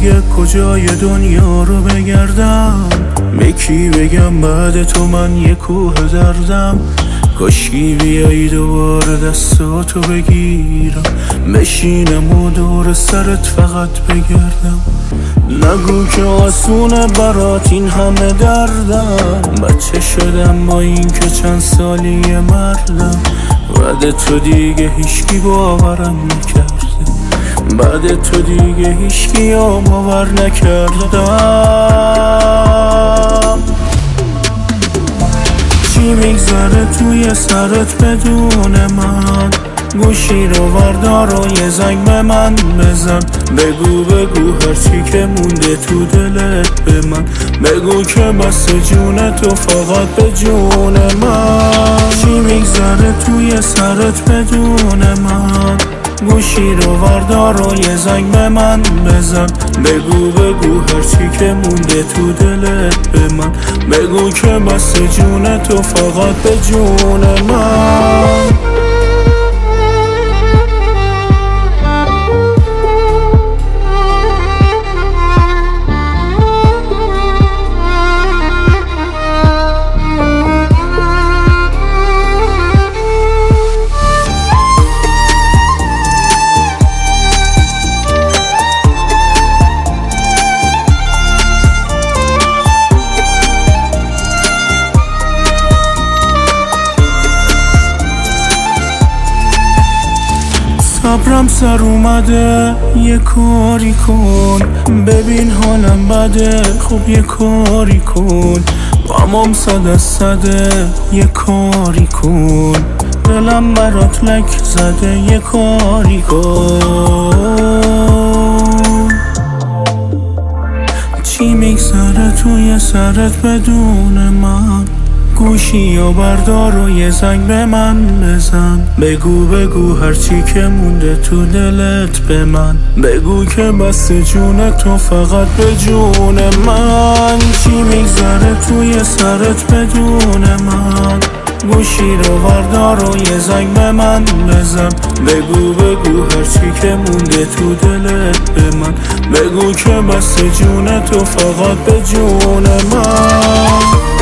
دیگه کجای دنیا رو بگردم؟ به کی بگم بعد تو من یه کوه دردم؟ کاشکی بیایی دوباره دستاتو بگیرم، بشینم و دور سرت فقط بگردم. نگو که آسونه برات این همه دردم، بچه شدم با این که چند سالی مردم. بعد تو دیگه هیچکی باورم نکرده، بعد تو دیگه هیچکی باور نکردم. چی میگذره توی سرت بدون من؟ گوشی رو وردار و یه زنگ به من بزن، بگو هرچی که مونده تو دلت به من، بگو که بس جون تو فقط به جون من. چی میگذره توی سرت بدون من؟ گوشی رو وردار و یه زنگ به من بزن، بگو هرچی که مونده تو دلت به من، بگو که بس جون تو فقط به جون من. صبرم سر اومده، یه کاری کن، ببین حالم بده، خب یه کاری کن. غمام 100%، یه کاری کن، دلم برات لک زده، یه کاری کن. چی میگذره توی سرت بدون من؟ گوشی و بردار و یه زنگ به من بزن، بگو هرچی که مونده تو دلت به من، بگو که بس جون تو فقط به جون من. چی میگذره توی سرت بدون من؟ گوشی رو وردار و یه زنگ به من بزن، بگو هرچی که مونده تو دلت به من، بگو که بس جون تو فقط به جون من.